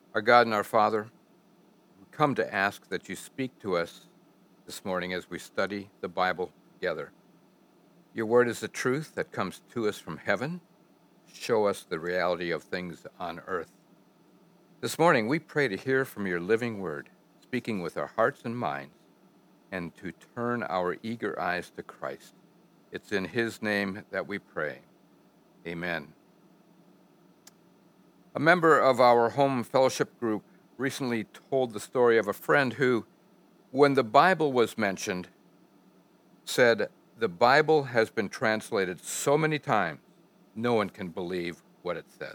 Our God and our Father, we come to ask that you speak to us this morning as we study the Bible together. Your word is the truth that comes to us from heaven. Show us the reality of things on earth. This morning, we pray to hear from your living word, speaking with our hearts and minds, and to turn our eager eyes to Christ. It's in his name that we pray. Amen. A member of our home fellowship group recently told the story of a friend who, when the Bible was mentioned, said, "The Bible has been translated so many times, no one can believe what it says."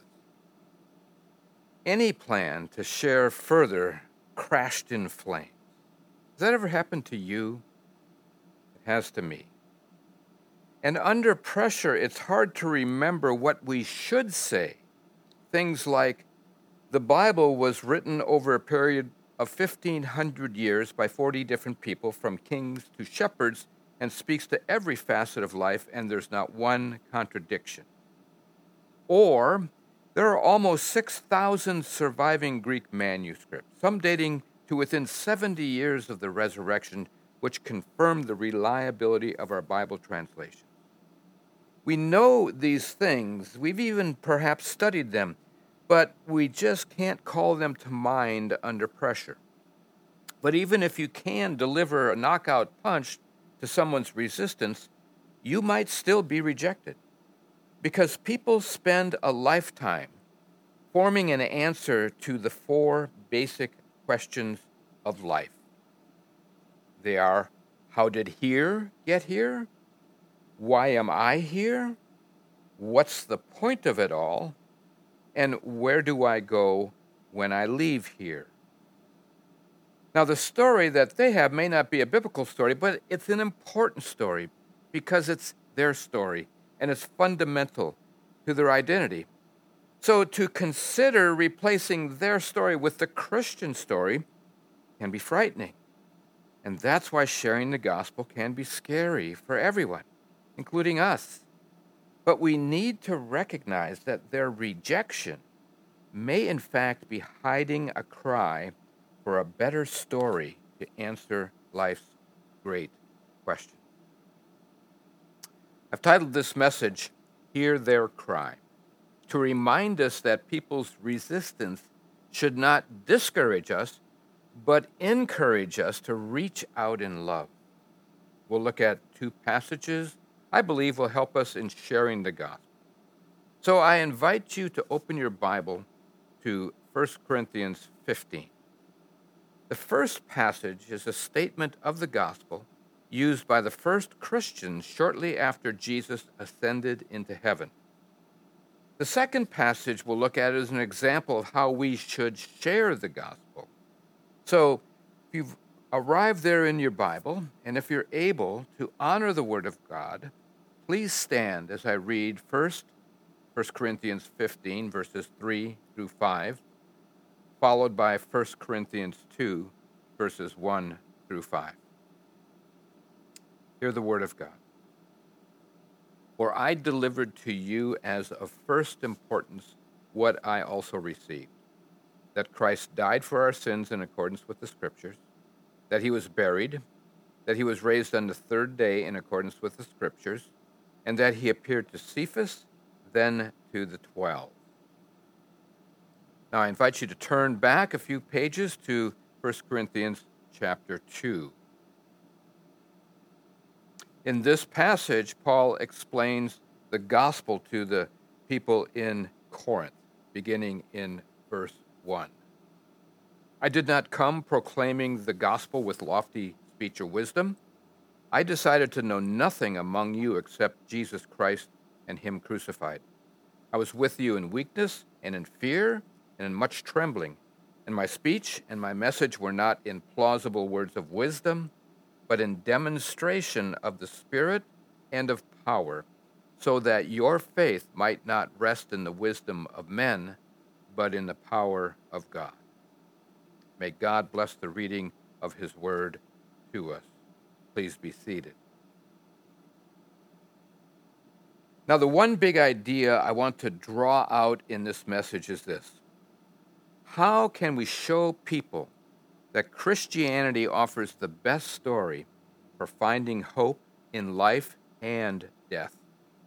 Any plan to share further crashed in flames. Has that ever happened to you? It has to me. And under pressure, it's hard to remember what we should say. Things like, the Bible was written over a period of 1,500 years by 40 different people, from kings to shepherds, and speaks to every facet of life, and there's not one contradiction. Or, there are almost 6,000 surviving Greek manuscripts, some dating to within 70 years of the resurrection, which confirm the reliability of our Bible translation. We know these things, we've even perhaps studied them, but we just can't call them to mind under pressure. But even if you can deliver a knockout punch to someone's resistance, you might still be rejected. Because people spend a lifetime forming an answer to the four basic questions of life. They are, how did here get here? Why am I here? What's the point of it all? And where do I go when I leave here? Now, the story that they have may not be a biblical story, but it's an important story because it's their story and it's fundamental to their identity. So to consider replacing their story with the Christian story can be frightening. And that's why sharing the gospel can be scary for everyone, including us. But we need to recognize that their rejection may in fact be hiding a cry for a better story to answer life's great questions. I've titled this message, Hear Their Cry, to remind us that people's resistance should not discourage us, but encourage us to reach out in love. We'll look at two passages I believe will help us in sharing the gospel. So I invite you to open your Bible to 1 Corinthians 15. The first passage is a statement of the gospel used by the first Christians shortly after Jesus ascended into heaven. The second passage we'll look at is an example of how we should share the gospel. So if you've arrived there in your Bible, and if you're able to honor the Word of God, please stand as I read first 1 Corinthians 15, verses 3 through 5, followed by 1 Corinthians 2, verses 1 through 5. Hear the word of God. For I delivered to you as of first importance what I also received, that Christ died for our sins in accordance with the Scriptures, that he was buried, that he was raised on the third day in accordance with the Scriptures, and that he appeared to Cephas, then to the 12. Now I invite you to turn back a few pages to 1 Corinthians chapter 2. In this passage, Paul explains the gospel to the people in Corinth, beginning in verse 1. I did not come proclaiming the gospel with lofty speech or wisdom. I decided to know nothing among you except Jesus Christ and him crucified. I was with you in weakness and in fear and in much trembling, and my speech and my message were not in plausible words of wisdom, but in demonstration of the Spirit and of power, so that your faith might not rest in the wisdom of men, but in the power of God. May God bless the reading of his word to us. Please be seated. Now, the one big idea I want to draw out in this message is this. How can we show people that Christianity offers the best story for finding hope in life and death?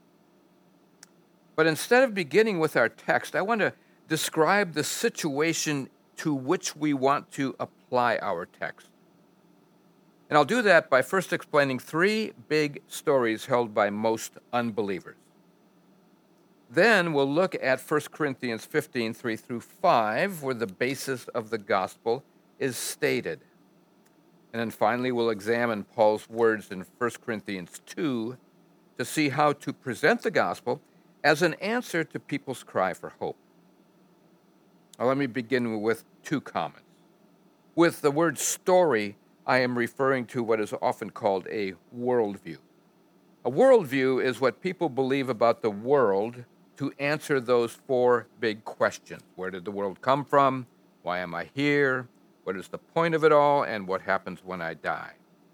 But instead of beginning with our text, I want to describe the situation to which we want to apply our text. And I'll do that by first explaining three big stories held by most unbelievers. Then we'll look at 1 Corinthians 15, 3 through 5, where the basis of the gospel is stated. And then finally, we'll examine Paul's words in 1 Corinthians 2 to see how to present the gospel as an answer to people's cry for hope. Now, let me begin with two comments. With the word story, I am referring to what is often called a worldview. A worldview is what people believe about the world to answer those four big questions. Where did the world come from? Why am I here? What is the point of it all? And what happens when I die?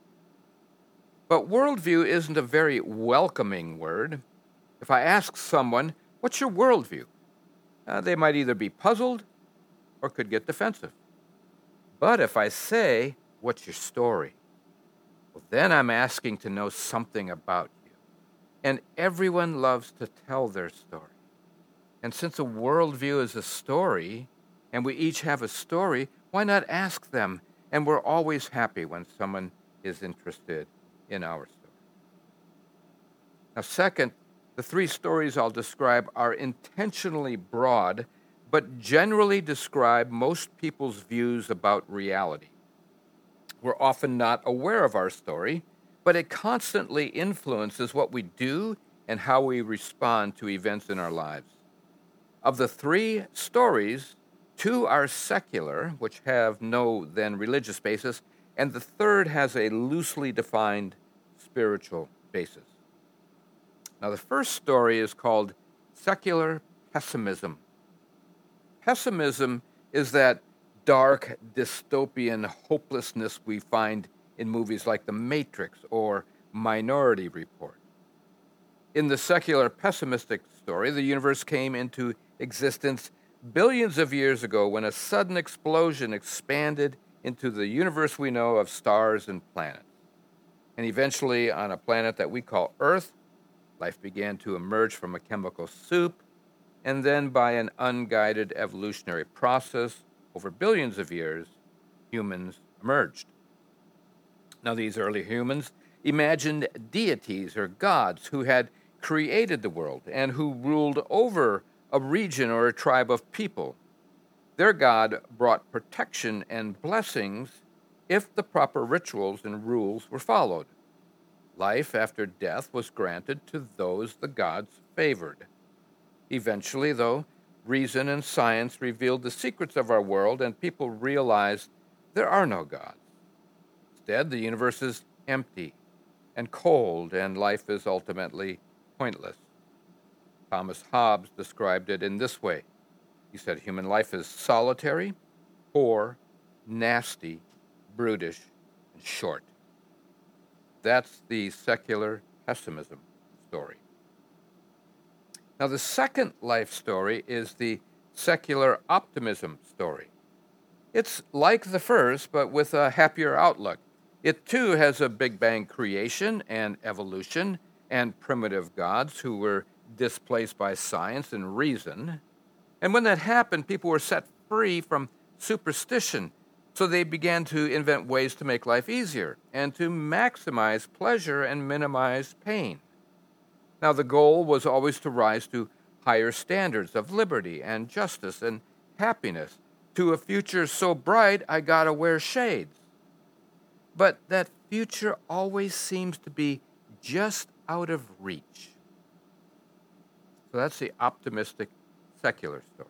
But worldview isn't a very welcoming word. If I ask someone, what's your worldview? They might either be puzzled or could get defensive. But if I say, what's your story? Well, then I'm asking to know something about you. And everyone loves to tell their story. And since a worldview is a story, and we each have a story, why not ask them? And we're always happy when someone is interested in our story. Now, second, the three stories I'll describe are intentionally broad, but generally describe most people's views about reality. We're often not aware of our story, but it constantly influences what we do and how we respond to events in our lives. Of the three stories, two are secular, which have no then religious basis, and the third has a loosely defined spiritual basis. Now, the first story is called secular pessimism. Pessimism is that dark, dystopian hopelessness we find in movies like The Matrix or Minority Report. In the secular pessimistic story, the universe came into existence billions of years ago when a sudden explosion expanded into the universe we know of stars and planets. And eventually, on a planet that we call Earth, life began to emerge from a chemical soup, and then by an unguided evolutionary process over billions of years, humans emerged. Now, these early humans imagined deities or gods who had created the world and who ruled over a region or a tribe of people. Their god brought protection and blessings if the proper rituals and rules were followed. Life after death was granted to those the gods favored. Eventually, though, reason and science revealed the secrets of our world, and people realized there are no gods. Instead, the universe is empty and cold, and life is ultimately pointless. Thomas Hobbes described it in this way. He said, human life is solitary, poor, nasty, brutish, and short. That's the secular pessimism story. Now, the second life story is the secular optimism story. It's like the first, but with a happier outlook. It, too, has a Big Bang creation and evolution and primitive gods who were displaced by science and reason. And when that happened, people were set free from superstition, so they began to invent ways to make life easier and to maximize pleasure and minimize pain. Now, the goal was always to rise to higher standards of liberty and justice and happiness, to a future so bright I gotta wear shades. But that future always seems to be just out of reach. So that's the optimistic secular story.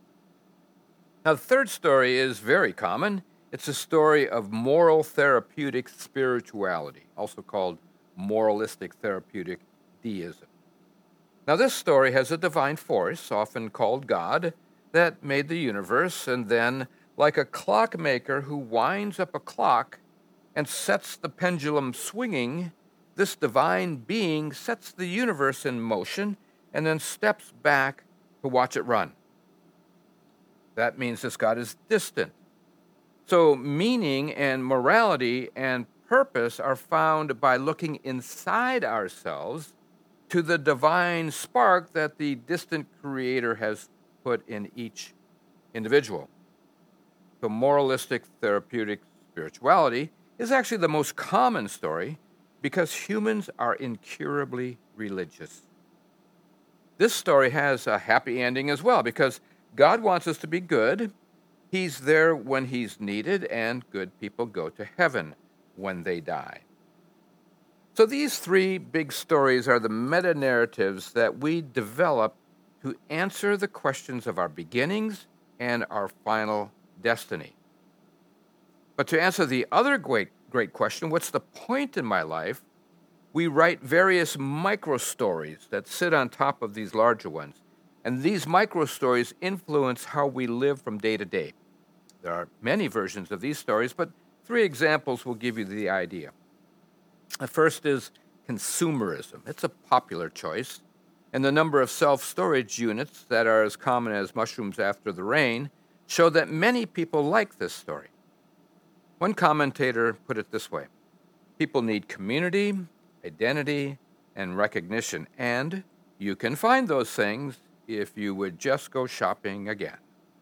Now, the third story is very common. It's a story of moral therapeutic spirituality, also called moralistic therapeutic deism. Now, this story has a divine force, often called God, that made the universe, and then, like a clockmaker who winds up a clock and sets the pendulum swinging, this divine being sets the universe in motion and then steps back to watch it run. That means this God is distant. So meaning and morality and purpose are found by looking inside ourselves to the divine spark that the distant Creator has put in each individual. So moralistic therapeutic spirituality is actually the most common story because humans are incurably religious. This story has a happy ending as well because God wants us to be good. He's there when he's needed, and good people go to heaven when they die. So these three big stories are the meta-narratives that we develop to answer the questions of our beginnings and our final destiny. But to answer the other great question, what's the point in my life? We write various micro stories that sit on top of these larger ones. And these micro stories influence how we live from day to day. There are many versions of these stories, but three examples will give you the idea. The first is consumerism. It's a popular choice, and the number of self-storage units that are as common as mushrooms after the rain show that many people like this story. One commentator put it this way: people need community, identity, and recognition, and you can find those things if you would just go shopping again.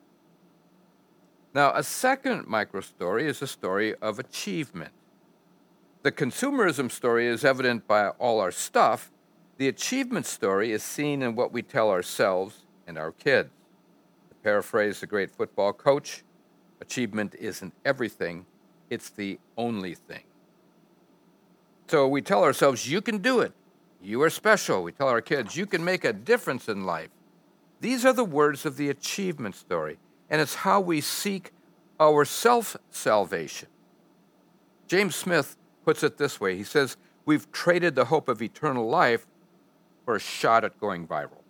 Now, a second micro-story is a story of achievement. The consumerism story is evident by all our stuff. The achievement story is seen in what we tell ourselves and our kids. To paraphrase the great football coach, achievement isn't everything, it's the only thing. So we tell ourselves, you can do it. You are special. We tell our kids, you can make a difference in life. These are the words of the achievement story, and it's how we seek our self-salvation. James Smith puts it this way. He says, we've traded the hope of eternal life for a shot at going viral.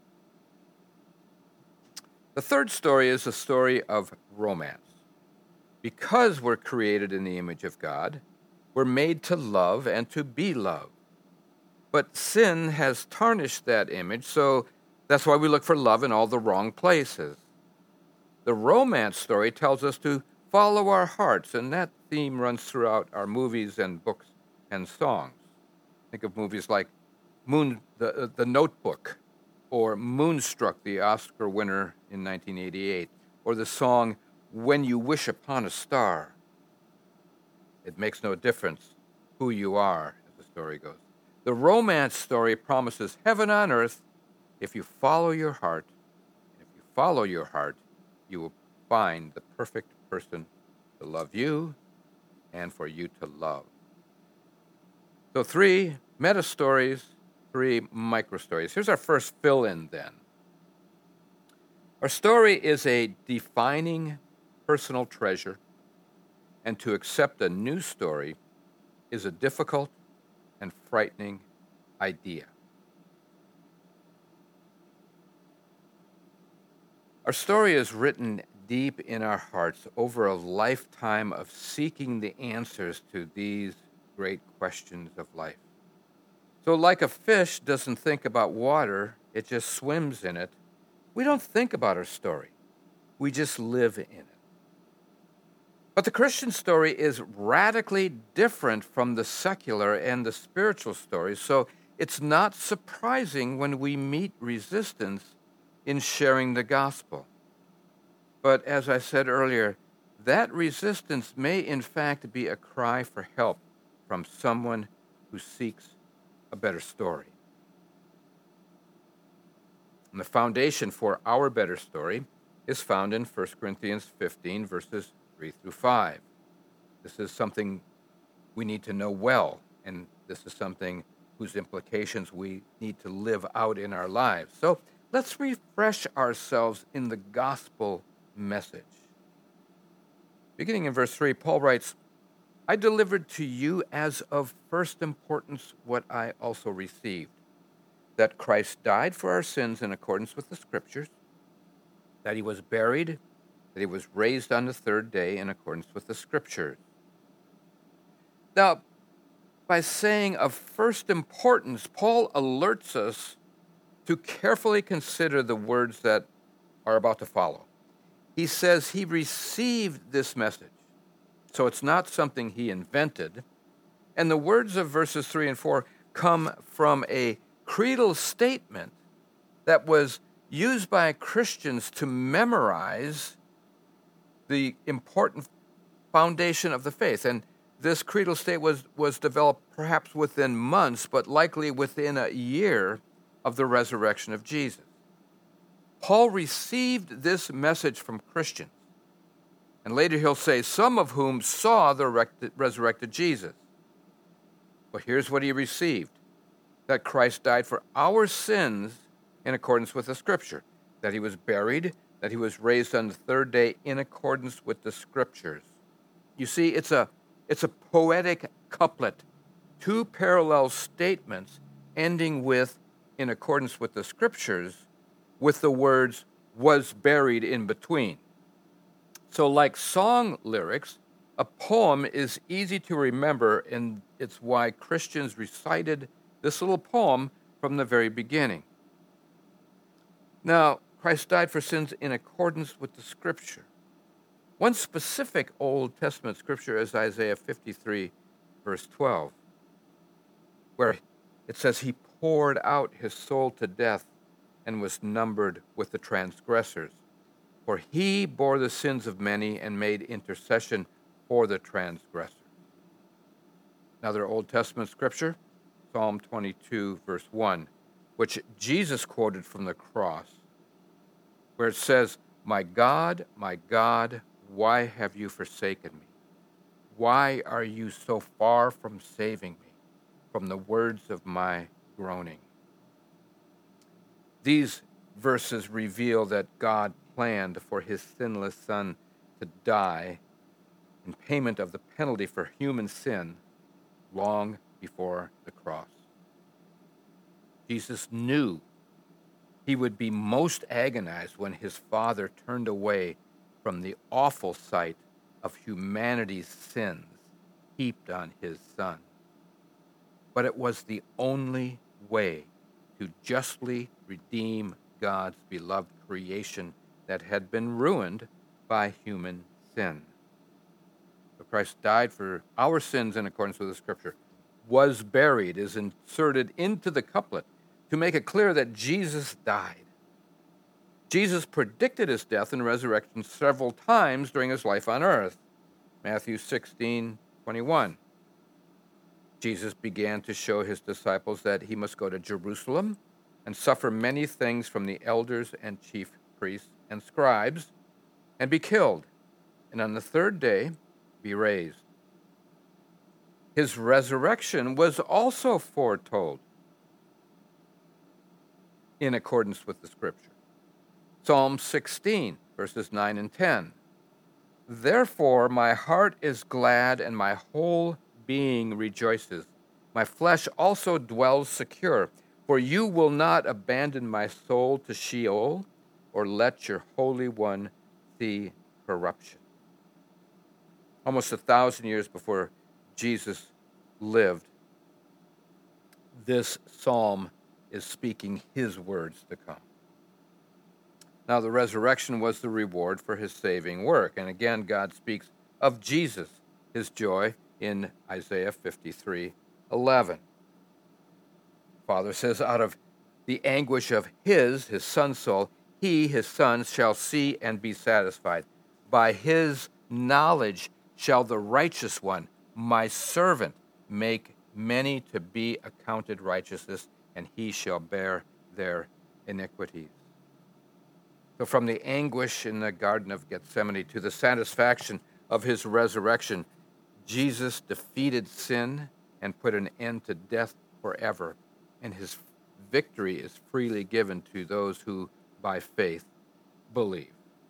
The third story is a story of romance. Because we're created in the image of God, we're made to love and to be loved. But sin has tarnished that image, so that's why we look for love in all the wrong places. The romance story tells us to follow our hearts, and that theme runs throughout our movies and books and songs. Think of movies like The Notebook, or Moonstruck, the Oscar winner in 1988, or the song When You Wish Upon a Star. It makes no difference who you are, as the story goes. The romance story promises heaven on earth if you follow your heart. And if you follow your heart, you will find the perfect person to love you and for you to love. So 3 meta stories, 3 micro stories. Here's our first fill-in then. Our story is a defining personal treasure, and to accept a new story is a difficult and frightening idea. Our story is written deep in our hearts over a lifetime of seeking the answers to these great questions of life. So like a fish doesn't think about water, it just swims in it, we don't think about our story. We just live in it. But the Christian story is radically different from the secular and the spiritual stories, so it's not surprising when we meet resistance in sharing the gospel. But as I said earlier, that resistance may in fact be a cry for help from someone who seeks a better story. And the foundation for our better story is found in 1 Corinthians 15, verses 3 through 5. This is something we need to know well, and this is something whose implications we need to live out in our lives. So let's refresh ourselves in the gospel message. Beginning in verse 3, Paul writes, I delivered to you as of first importance what I also received, that Christ died for our sins in accordance with the Scriptures, that he was buried, that he was raised on the third day in accordance with the Scriptures. Now, by saying of first importance, Paul alerts us to carefully consider the words that are about to follow. he says he received this message. So it's not something he invented. And the words of verses 3 and 4 come from a creedal statement that was used by Christians to memorize the important foundation of the faith. And this creedal state was developed perhaps within months, but likely within a year of the resurrection of Jesus. Paul received this message from Christians. And later he'll say, some of whom saw the resurrected Jesus. But here's what he received: that Christ died for our sins in accordance with the Scripture, that he was buried, that he was raised on the third day in accordance with the Scriptures. You see, it's a poetic couplet, two parallel statements ending with, in accordance with the Scriptures, with the words, was buried in between. So like song lyrics, a poem is easy to remember, and it's why Christians recited this little poem from the very beginning. Now, Christ died for sins in accordance with the Scripture. One specific Old Testament scripture is Isaiah 53, verse 12, where it says, he poured out his soul to death and was numbered with the transgressors. For he bore the sins of many and made intercession for the transgressors. Another Old Testament scripture, Psalm 22, verse 1, which Jesus quoted from the cross, where it says, my God, why have you forsaken me? Why are you so far from saving me from the words of my groaning? These verses reveal that God planned for his sinless Son to die in payment of the penalty for human sin long before the cross. Jesus knew he would be most agonized when his Father turned away from the awful sight of humanity's sins heaped on his Son. But it was the only way to justly redeem God's beloved creation that had been ruined by human sin. So Christ died for our sins in accordance with the Scripture, was buried, is inserted into the couplet to make it clear that Jesus died. Jesus predicted his death and resurrection several times during his life on earth. Matthew 16:21. Jesus began to show his disciples that he must go to Jerusalem and suffer many things from the elders and chief priests and scribes, and be killed, and on the third day be raised. His resurrection was also foretold in accordance with the Scripture. Psalm 16, verses 9 and 10. Therefore my heart is glad and my whole being rejoices. My flesh also dwells secure, for you will not abandon my soul to Sheol, or let your Holy One see corruption. Almost 1,000 years before Jesus lived, this psalm is speaking his words to come. Now, the resurrection was the reward for his saving work. And again, God speaks of Jesus, his joy, in Isaiah 53:11. Father says, out of the anguish of his son's soul, he, his son, shall see and be satisfied. By his knowledge shall the righteous one, my servant, make many to be accounted righteousness, and he shall bear their iniquities. So from the anguish in the Garden of Gethsemane to the satisfaction of his resurrection, Jesus defeated sin and put an end to death forever, and his victory is freely given to those who, by faith, believe.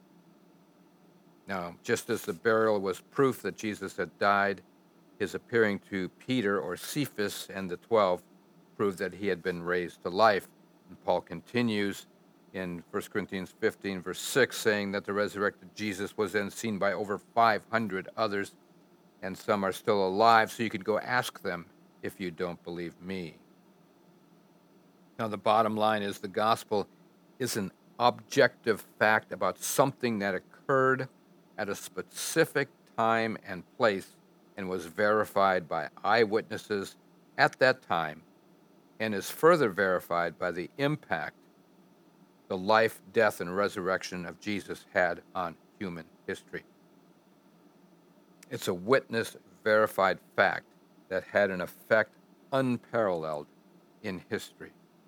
Now, just as the burial was proof that Jesus had died, his appearing to Peter or Cephas and the 12 proved that he had been raised to life. And Paul continues in 1 Corinthians 15, verse 6, saying that the resurrected Jesus was then seen by over 500 others, and some are still alive, so you could go ask them if you don't believe me. Now, the bottom line is the gospel is an objective fact about something that occurred at a specific time and place and was verified by eyewitnesses at that time, and is further verified by the impact the life, death, and resurrection of Jesus had on human history. It's a witness-verified fact that had an effect unparalleled in history.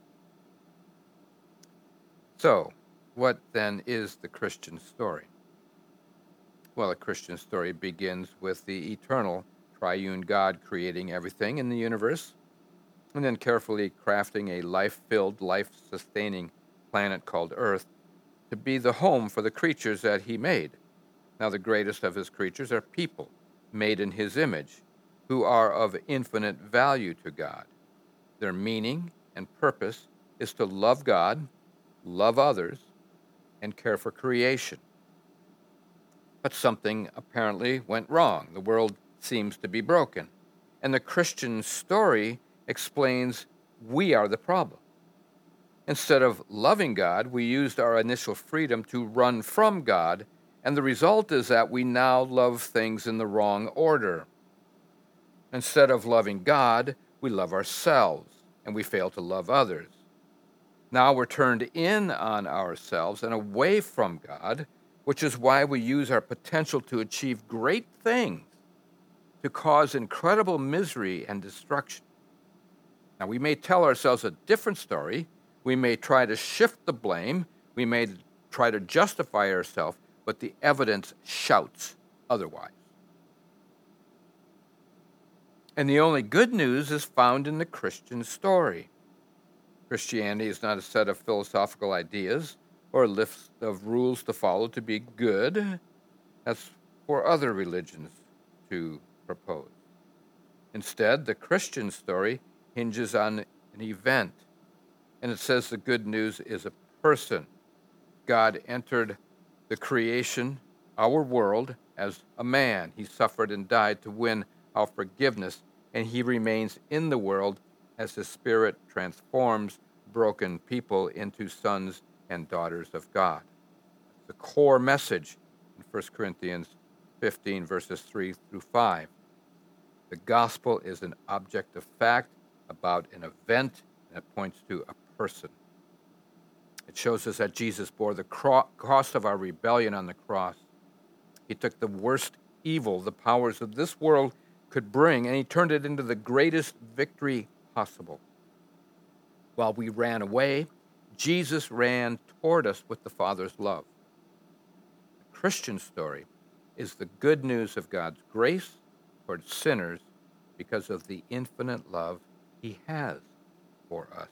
So, what then is the Christian story? Well, a Christian story begins with the eternal triune God creating everything in the universe and then carefully crafting a life-filled, life-sustaining planet called Earth to be the home for the creatures that he made. Now, the greatest of his creatures are people made in his image, who are of infinite value to God. Their meaning and purpose is to love God, love others, and care for creation. But something apparently went wrong. The world seems to be broken. And the Christian story explains we are the problem. Instead of loving God, we used our initial freedom to run from God, and the result is that we now love things in the wrong order. Instead of loving God, we love ourselves, and we fail to love others. Now we're turned in on ourselves and away from God, which is why we use our potential to achieve great things to cause incredible misery and destruction. Now, we may tell ourselves a different story. We may try to shift the blame. We may try to justify ourselves, but the evidence shouts otherwise. And the only good news is found in the Christian story. Christianity is not a set of philosophical ideas or a list of rules to follow to be good. That's for other religions to propose. Instead, the Christian story hinges on an event, and it says the good news is a person. God entered the creation, our world, as a man. He suffered and died to win our forgiveness, and he remains in the world as his Spirit transforms broken people into sons and daughters of God. The core message in 1 Corinthians 15, verses 3 through 5. The gospel is an object of fact about an event, and it points to a person. It shows us that Jesus bore the cost of our rebellion on the cross. He took the worst evil the powers of this world could bring, and he turned it into the greatest victory possible. While we ran away, Jesus ran toward us with the Father's love. The Christian story is the good news of God's grace toward sinners because of the infinite love he has for us.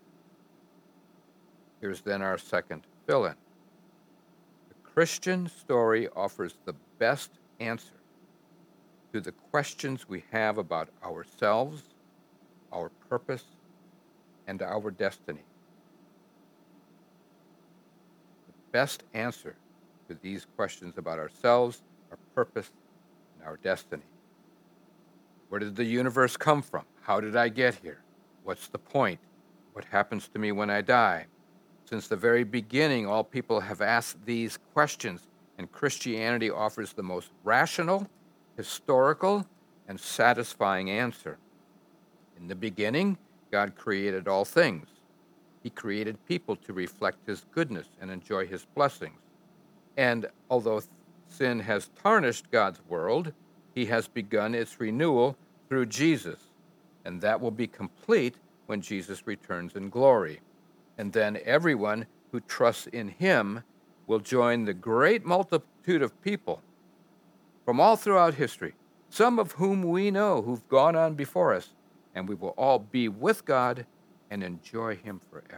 Here's then our second fill-in. The Christian story offers the best answer to the questions we have about ourselves, our purpose, and our destiny. The best answer to these questions about ourselves, our purpose, and our destiny. Where did the universe come from? How did I get here? What's the point? What happens to me when I die? Since the very beginning, all people have asked these questions, and Christianity offers the most rational, historical, and satisfying answer. In the beginning, God created all things. He created people to reflect his goodness and enjoy his blessings. And although sin has tarnished God's world, he has begun its renewal through Jesus, and that will be complete when Jesus returns in glory. And then everyone who trusts in him will join the great multitude of people from all throughout history, some of whom we know who've gone on before us, and we will all be with God and enjoy him forever.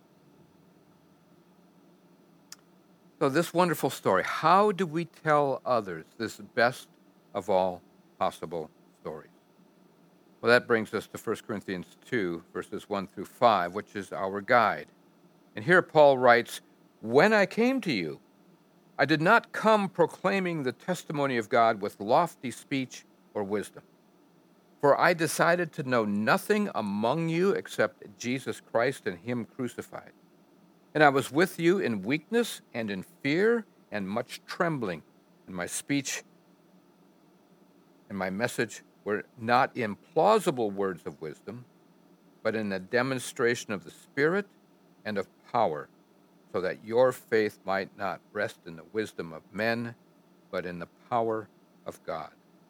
So this wonderful story, how do we tell others this best of all possible stories? Well, that brings us to 1 Corinthians 2, verses 1 through 5, which is our guide. And here Paul writes, "When I came to you, I did not come proclaiming the testimony of God with lofty speech or wisdom. For I decided to know nothing among you except Jesus Christ and him crucified. And I was with you in weakness and in fear and much trembling, and my speech and my message were not in plausible words of wisdom, but in a demonstration of the Spirit and of power, so that your faith might not rest in the wisdom of men, but in the power of God.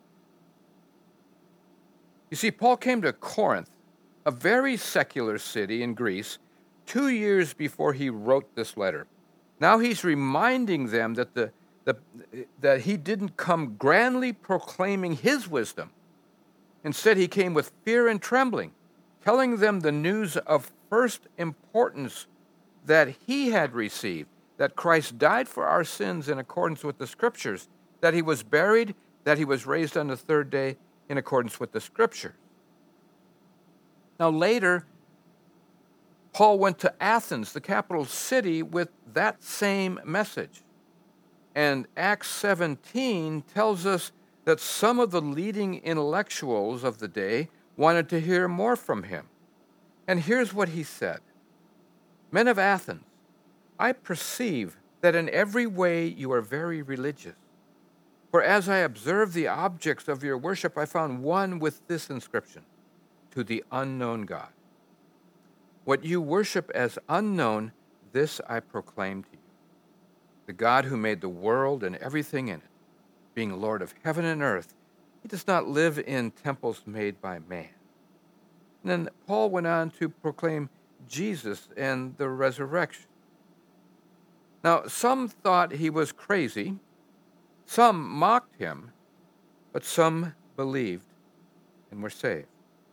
You see, Paul came to Corinth, a very secular city in Greece, 2 years before he wrote this letter. Now he's reminding them that he didn't come grandly proclaiming his wisdom. Instead, he came with fear and trembling, telling them the news of first importance that he had received, that Christ died for our sins in accordance with the Scriptures, that he was buried, that he was raised on the third day in accordance with the Scriptures. Now later, Paul went to Athens, the capital city, with that same message. And Acts 17 tells us that some of the leading intellectuals of the day wanted to hear more from him. And here's what he said: Men of Athens, I perceive that in every way you are very religious. For as I observed the objects of your worship, I found one with this inscription: To the unknown God. What you worship as unknown, this I proclaim to you. The God who made the world and everything in it, being Lord of heaven and earth, he does not live in temples made by man. And then Paul went on to proclaim Jesus and the resurrection. Now, some thought he was crazy, some mocked him, but some believed and were saved.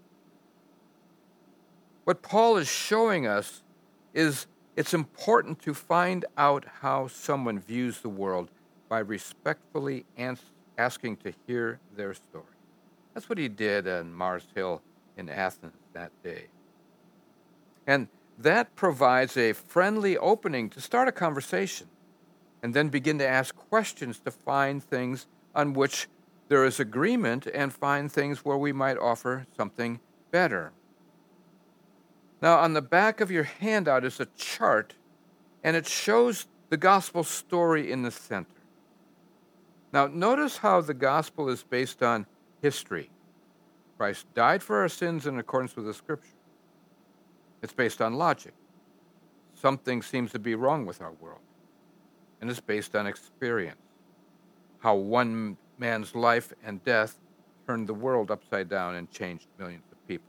What Paul is showing us is it's important to find out how someone views the world by respectfully asking to hear their story. That's what he did on Mars Hill in Athens that day. And that provides a friendly opening to start a conversation and then begin to ask questions to find things on which there is agreement and find things where we might offer something better. Now, on the back of your handout is a chart, and it shows the gospel story in the center. Now, notice how the gospel is based on history. Christ died for our sins in accordance with the Scripture. It's based on logic. Something seems to be wrong with our world. And it's based on experience. How one man's life and death turned the world upside down and changed millions of people.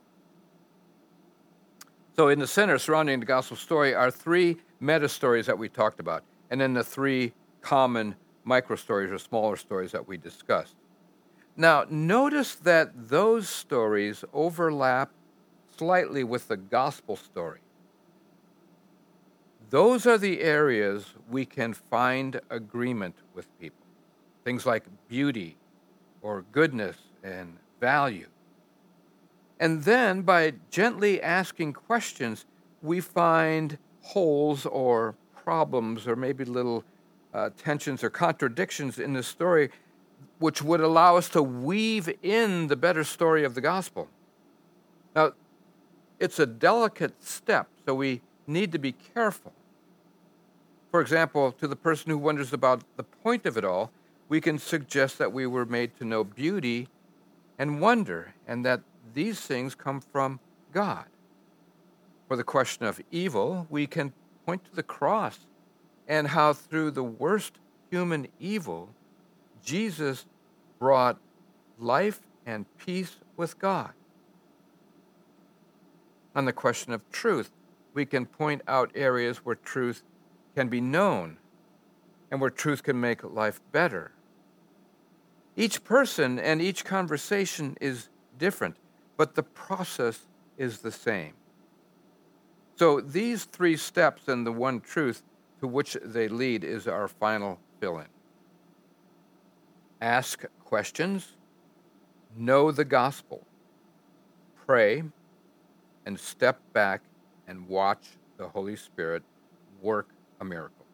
So in the center, surrounding the gospel story, are three meta-stories that we talked about, and then the three common micro-stories or smaller stories that we discussed. Now, notice that those stories overlap slightly with the gospel story. Those are the areas we can find agreement with people. Things like beauty or goodness and value. And then by gently asking questions, we find holes or problems or maybe little tensions or contradictions in the story, which would allow us to weave in the better story of the gospel. Now, it's a delicate step, so we need to be careful. For example, to the person who wonders about the point of it all, we can suggest that we were made to know beauty and wonder, and that these things come from God. For the question of evil, we can point to the cross and how through the worst human evil, Jesus brought life and peace with God. On the question of truth, we can point out areas where truth can be known and where truth can make life better. Each person and each conversation is different, but the process is the same. So these three steps and the one truth to which they lead is our final fill-in. Ask questions, know the gospel, pray, and step back and watch the Holy Spirit work a miracle.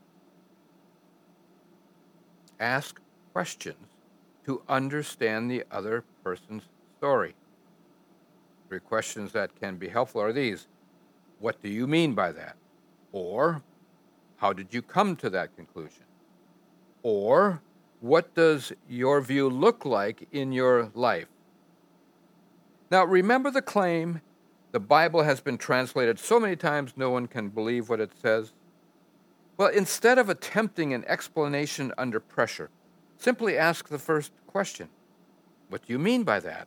Ask questions to understand the other person's story. Three questions that can be helpful are these: what do you mean by that? Or, how did you come to that conclusion? Or what does your view look like in your life? Now, remember the claim the Bible has been translated so many times no one can believe what it says? Well, instead of attempting an explanation under pressure, simply ask the first question. What do you mean by that?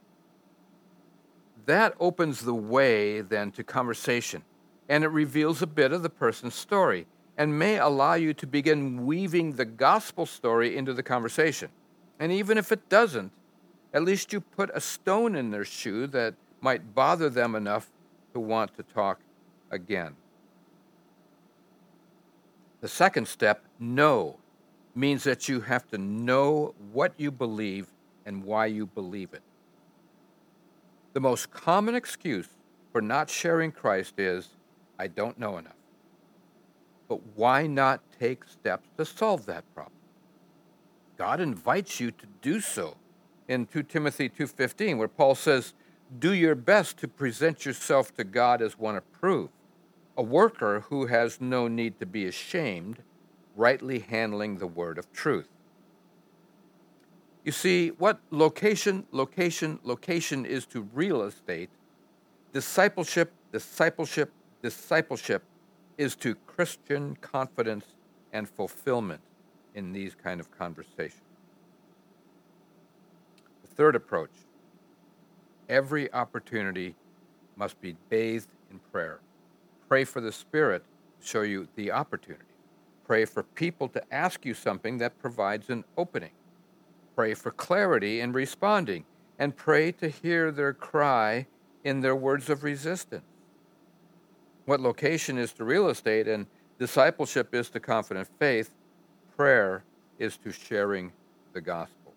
That opens the way then to conversation, and it reveals a bit of the person's story and may allow you to begin weaving the gospel story into the conversation. And even if it doesn't, at least you put a stone in their shoe that might bother them enough to want to talk again. The second step, know, means that you have to know what you believe and why you believe it. The most common excuse for not sharing Christ is, I don't know enough. But why not take steps to solve that problem? God invites you to do so in 2 Timothy 2:15, where Paul says, do your best to present yourself to God as one approved, a worker who has no need to be ashamed, rightly handling the word of truth. You see, what location is to real estate, discipleship is to Christian confidence and fulfillment in these kind of conversations. The third approach, every opportunity must be bathed in prayer. Pray for the Spirit to show you the opportunity. Pray for people to ask you something that provides an opening. Pray for clarity in responding, and pray to hear their cry in their words of resistance. What location is to real estate and discipleship is to confident faith, prayer is to sharing the gospel.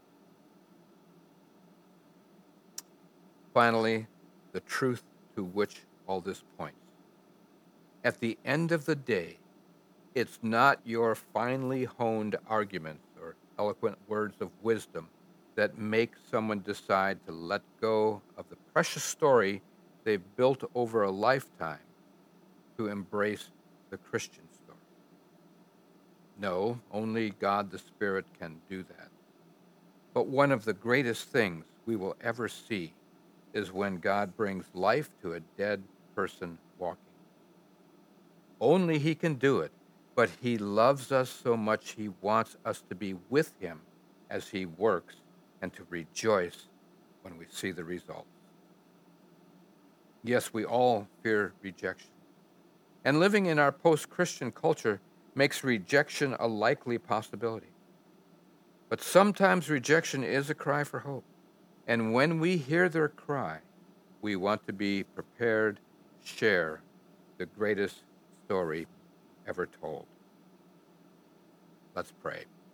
Finally, the truth to which all this points. At the end of the day, it's not your finely honed arguments or eloquent words of wisdom that make someone decide to let go of the precious story they've built over a lifetime to embrace the Christian story. No, only God the Spirit can do that. But one of the greatest things we will ever see is when God brings life to a dead person walking. Only He can do it, but He loves us so much He wants us to be with Him as He works and to rejoice when we see the results. Yes, we all fear rejection. And living in our post-Christian culture makes rejection a likely possibility. But sometimes rejection is a cry for hope. And when we hear their cry, we want to be prepared to share the greatest story ever told. Let's pray.